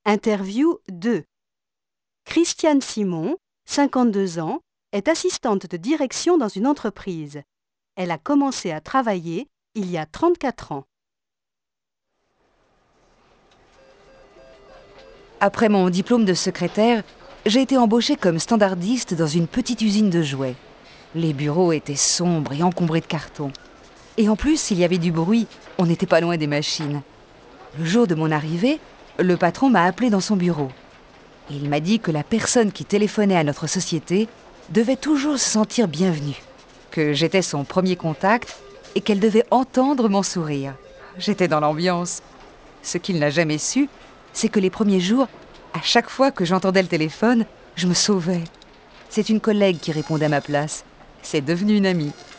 Interview 2. Christiane Simon, 52 ans, est assistante de direction dans une entreprise. Elle a commencé à travailler il y a 34 ans. Après mon diplôme de secrétaire, j'ai été embauchée comme standardiste dans une petite usine de jouets. Les bureaux étaient sombres et encombrés de cartons. Et en plus, il y avait du bruit, on n'était pas loin des machines. Le jour de mon arrivée, le patron m'a appelé dans son bureau. Il m'a dit que la personne qui téléphonait à notre société devait toujours se sentir bienvenue, que j'étais son premier contact et qu'elle devait entendre mon sourire. J'étais dans l'ambiance. Ce qu'il n'a jamais su, c'est que les premiers jours, à chaque fois que j'entendais le téléphone, je me sauvais. C'est une collègue qui répondait à ma place. C'est devenu une amie.